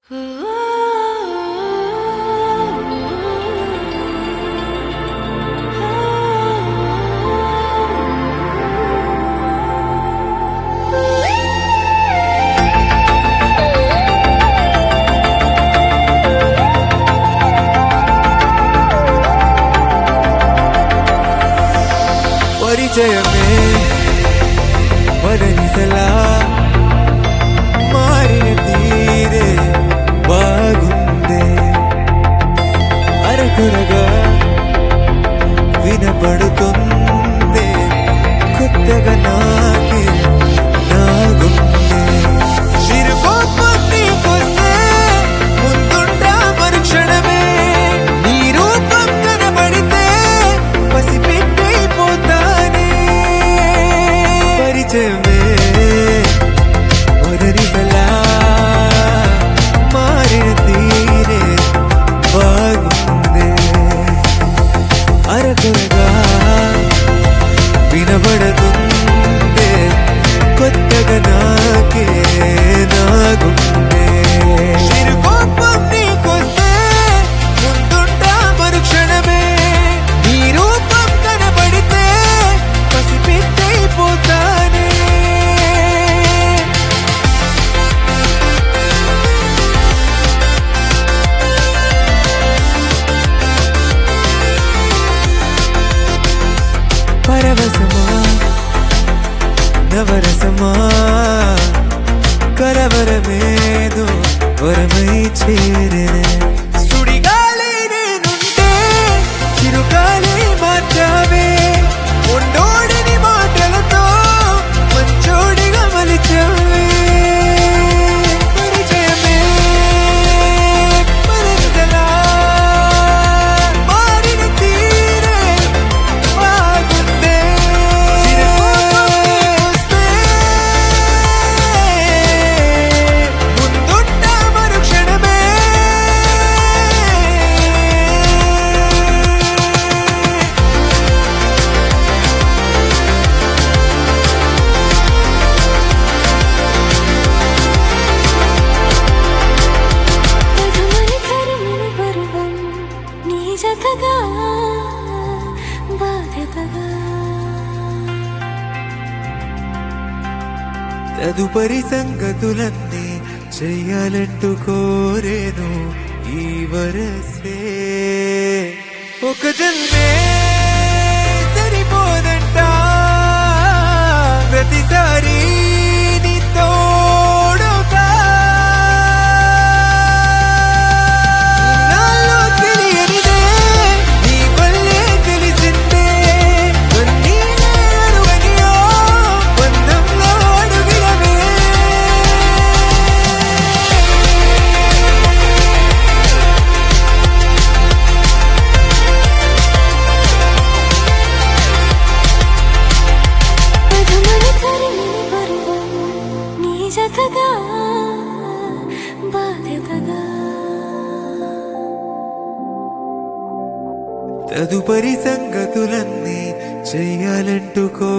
పరిచయమే వదనిసలా మారిన తీరే బాగుందే అరకొరగా వినపడుతుందే కొత్తగా నాకే నా గుండె నీకొస్తే ముందుంటా మరుక్షణమే నీ రూపం కనబడితే పసిపెట్టైపోతానే పరిచయమే వదనిసలా మారిన తీరే బాగుందే అరకొరగా వినబడుతుందే కొత్తగా నాకే నా గుండె కోపం నీకొస్తే ముందుంటా మరుక్షణమే నీ రూపం కనబడితే పసిపెట్టైపోతానే పరవశమా నవరసమా కలవరమేదో వరమై చేరే సుడిగాలి నేనుంటే చిరుగాలి మార్చావే ఉండోడిని మాటలతో మంచోడిగా మలిచావే పరిచయమే మరింతలా మారిన తీరే బాగుందే చిరుకోపమొస్తే ముందుంటా మరుక్షణమే పదమని కరిమిన పరువం నీ జతగా బాధ్యతగా తదుపరి సంగతులన్నీ చెయ్యాలంటూ కోరేను ఈ వరసే ఒక జన్మే సరిపోదంట ప్రతిసారి నీ తోడుగా నాలో తెలియనిదే నీ వల్లే తెలిసిందే కన్నీళ్ళే అరువనియో బంధంలో అడుగులవే పదమని కరిమిన పరువం నీ జతగా బాధ్యతగా తదుపరి సంగతులన్నీ చెయ్యాలంటూ